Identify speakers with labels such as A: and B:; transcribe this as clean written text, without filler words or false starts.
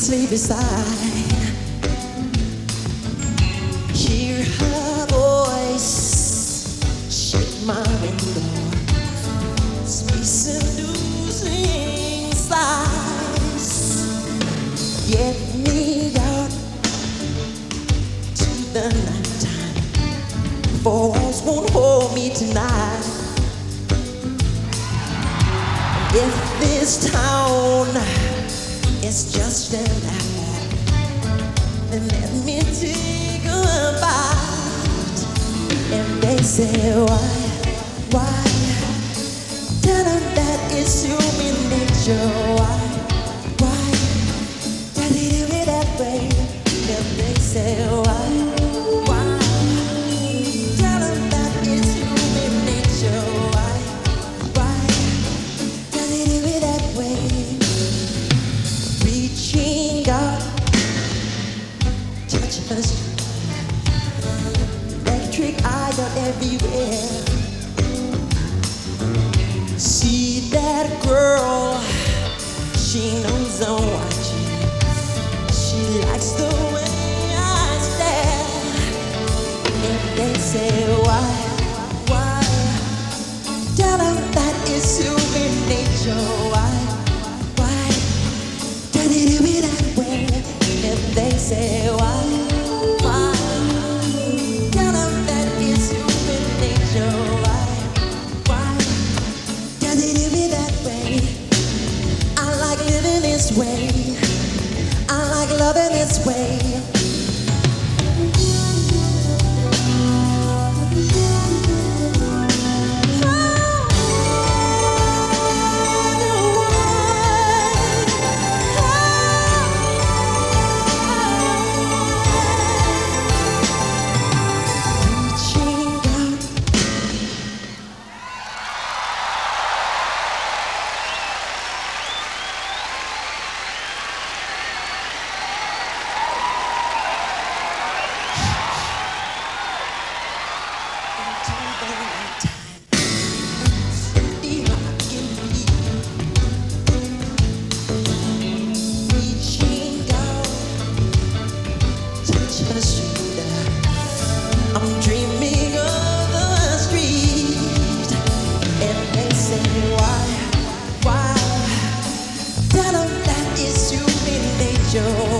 A: sleep beside. Hear her voice shake my window, speak seducing sighs. Get me out to the nighttime, for walls won't hold me tonight. If this town is just an act, then let me take a bite. And they say, why? Tell them that it's human nature. Why? Tell it to me that way. If they say, why? Tell them that it's human nature. Why? Tell it to me that way. Reaching out, touch us. Electric eye out everywhere. See that girl, she knows I'm watching. She likes the way I stare. If they say why? Tell them that it's human nature. Why? Tell it to be that way. If they say why? Tell them that it's human nature. Why? Tell it to be that way. I like living this way. I like loving this way. I'm dreaming of the street, and they say why? Tell them that it's human nature.